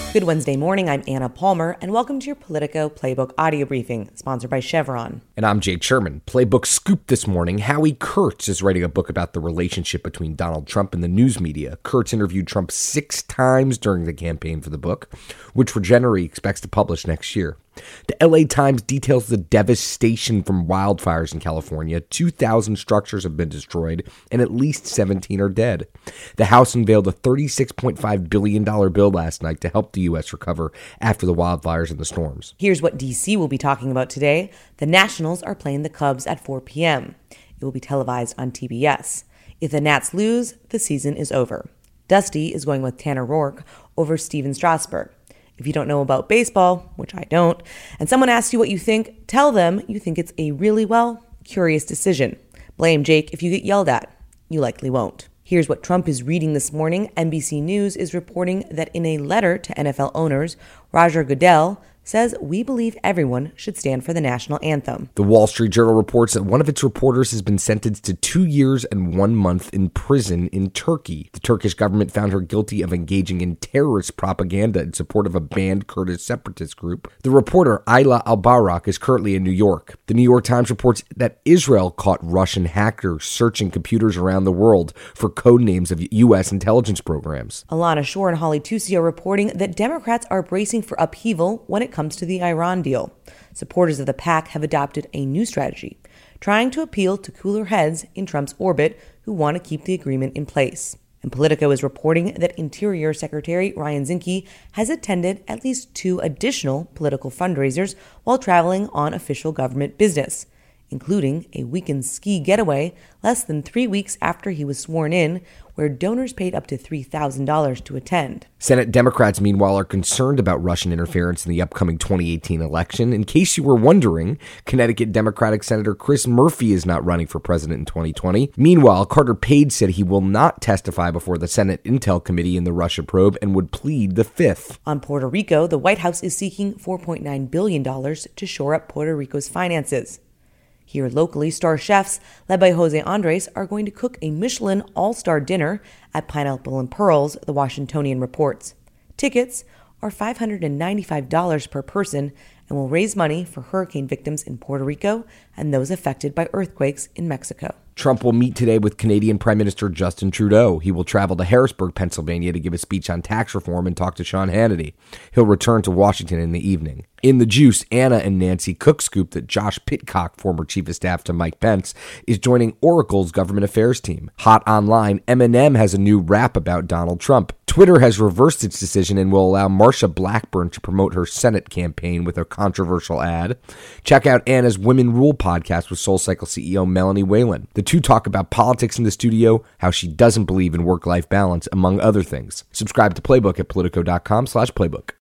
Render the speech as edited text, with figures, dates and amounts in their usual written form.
Good Wednesday morning, I'm Anna Palmer, and welcome to your Politico Playbook audio briefing, sponsored by Chevron. And I'm Jake Sherman. Playbook scoop this morning, Howie Kurtz is writing a book about the relationship between Donald Trump and the news media. Kurtz interviewed Trump 6 times during the campaign for the book, which Regenery expects to publish next year. The LA Times details the devastation from wildfires in California. 2,000 structures have been destroyed, and at least 17 are dead. The House unveiled a $36.5 billion bill last night to help the U.S. recover after the wildfires and the storms. Here's what D.C. will be talking about today. The Nationals are playing the Cubs at 4 p.m. It will be televised on TBS. If the Nats lose, the season is over. Dusty is going with Tanner Roark over Steven Strasburg. If you don't know about baseball, which I don't, and someone asks you what you think, tell them you think it's a really, curious decision. Blame Jake if you get yelled at. You likely won't. Here's what Trump is reading this morning. NBC News is reporting that in a letter to NFL owners, Roger Goodell says, "We believe everyone should stand for the national anthem." The Wall Street Journal reports that one of its reporters has been sentenced to 2 years and 1 month in prison in Turkey. The Turkish government found her guilty of engaging in terrorist propaganda in support of a banned Kurdish separatist group. The reporter, Ayla Albayrak, is currently in New York. The New York Times reports that Israel caught Russian hackers searching computers around the world for code names of U.S. intelligence programs. Alana Shore and Holly Tusi are reporting that Democrats are bracing for upheaval when it comes to the Iran deal. Supporters of the pact have adopted a new strategy, trying to appeal to cooler heads in Trump's orbit who want to keep the agreement in place. And Politico is reporting that Interior Secretary Ryan Zinke has attended at least 2 additional political fundraisers while traveling on official government business, including a weekend ski getaway less than 3 weeks after he was sworn in, where donors paid up to $3,000 to attend. Senate Democrats, meanwhile, are concerned about Russian interference in the upcoming 2018 election. In case you were wondering, Connecticut Democratic Senator Chris Murphy is not running for president in 2020. Meanwhile, Carter Page said he will not testify before the Senate Intel Committee in the Russia probe and would plead the Fifth. On Puerto Rico, the White House is seeking $4.9 billion to shore up Puerto Rico's finances. Here locally, star chefs, led by Jose Andres, are going to cook a Michelin all-star dinner at Pineapple and Pearls, the Washingtonian reports. Tickets are $595 per person and will raise money for hurricane victims in Puerto Rico and those affected by earthquakes in Mexico. Trump will meet today with Canadian Prime Minister Justin Trudeau. He will travel to Harrisburg, Pennsylvania to give a speech on tax reform and talk to Sean Hannity. He'll return to Washington in the evening. In the juice, Anna and Nancy Cook scoop that Josh Pitcock, former chief of staff to Mike Pence, is joining Oracle's government affairs team. Hot online, Eminem has a new rap about Donald Trump. Twitter has reversed its decision and will allow Marsha Blackburn to promote her Senate campaign with a controversial ad. Check out Anna's Women Rule podcast with SoulCycle CEO Melanie Whalen. The two talk about politics in the studio, how she doesn't believe in work-life balance, among other things. Subscribe to Playbook at Politico.com/Playbook.